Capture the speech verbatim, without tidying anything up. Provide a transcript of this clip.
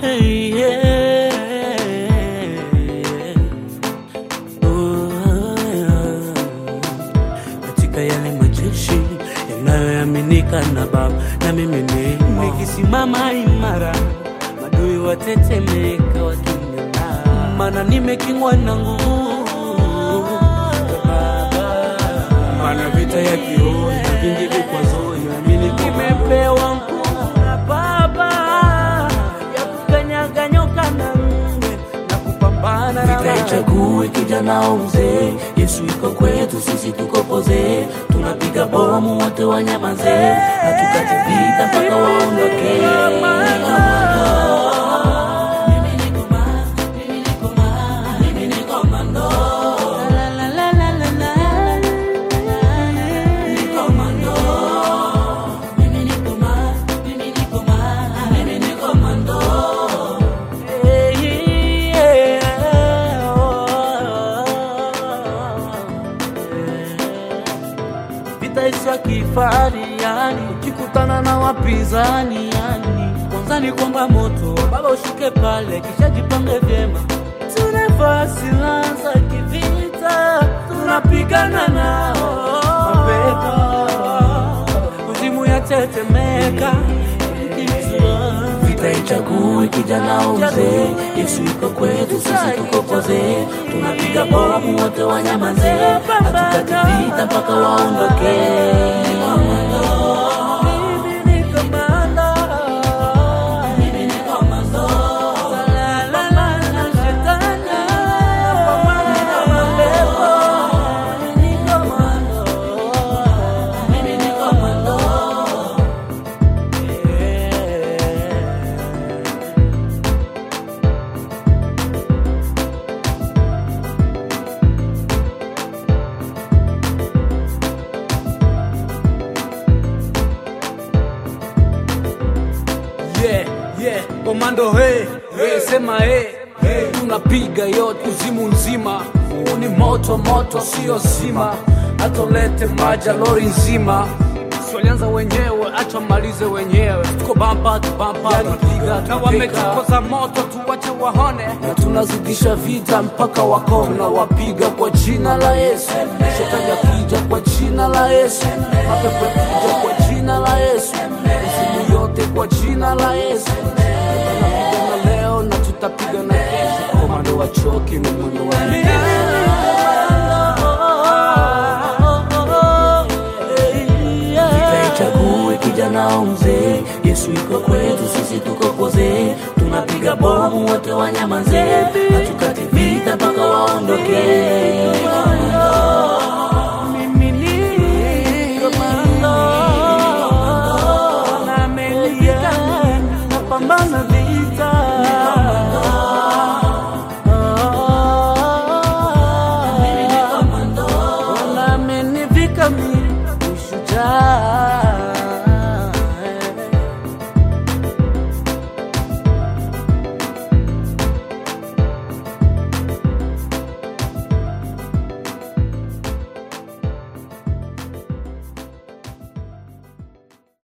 Hey, yeah. Oh, yeah. Katika yale majeshi yanayoaminika na Baba, na mimi nimo nikisimama imara, madui watetemeka wakinyana, maana nimekingwa na nguvu Baba. Maana vita ya kiroho na vingi vikwazo, naamini nimepewa nguvu na Baba ya kukanyaga nyoka na nge na kupambana na vita ichague kijana au mzee, Yesu yuko kwetu, sisi tuko poze. Tunapiga bomu wote wanyamaze, hatukati vita mpaka waondoke. Vita isa kifari yani, ukikutana na wapinzani yani, kwanza ni kwamba moto Baba ushuke pale, kisha jipange vyema. Tunavaa silaha za kivita, tunapigana nao mapepo, kuzimu yatetemeka. Vita ichague kijana au mzee, Yesu yuko kwetu, sisi tuko poze. Tunapiga bomu wote wanyamaze, hatukati vita mpaka waondoke. Yeah, yeah, komando hey, hey, sema hey, hey. Tunapiga yote kuzimu nzima, huu ni moto moto sio zima, atolete maja lori nzima. Swalianza wenyewe, acha malize wenyewe. Tuko bamba tu bamba, tunapiga na wamechokoza moto, tuwache wahone, na tunazidisha vita mpaka wako. Tunawapiga kwa jina la Yesu, shetani akija kwa jina la Yesu, mapepo yakija kwa jina la Yesu, simu yote kwa jina la Yesu. Tunapigana leo na tutapiga na kesho, komando wachoki ni mwendo wa kijana au mzee, Yesu yuko kwetu, sisi tuko poze. Tunapiga bomu wote wanyamaze,